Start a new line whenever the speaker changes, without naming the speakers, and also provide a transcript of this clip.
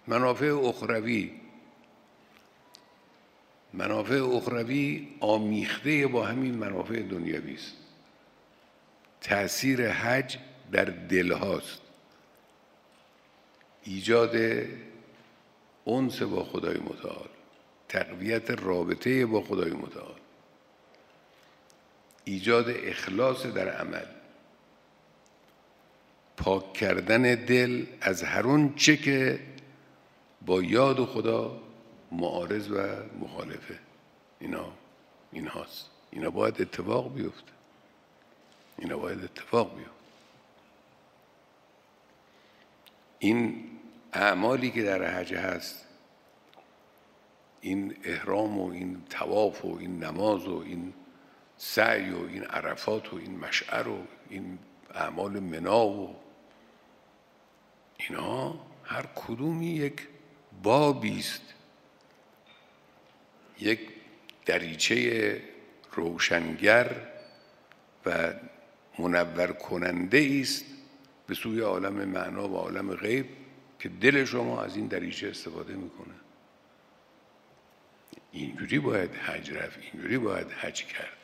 منافع اخروی آمیخته با همین منافع دنیوی است. تأثیر حج در دلهاست، ایجاد انس با خدای متعال، تقویت رابطه با خدای متعال، ایجاد اخلاص در عمل، پاک کردن دل از هر اون چه که با یاد خدا معارض و مخالفه. اینهاست. اینا باید اتفاق بیفته. این اعمالی که در حج هست، این احرام و این طواف و این نماز و این سعی و این عرفات و این مشعر و این اعمال منا و اینا، هر کدومی یک بابی است، یک دریچه روشنگر و منور کننده است به سوی عالم معنا و عالم غیب که دل شما از این دریچه استفاده میکنه. اینجوری باید حج رفت، اینجوری باید حج کرد.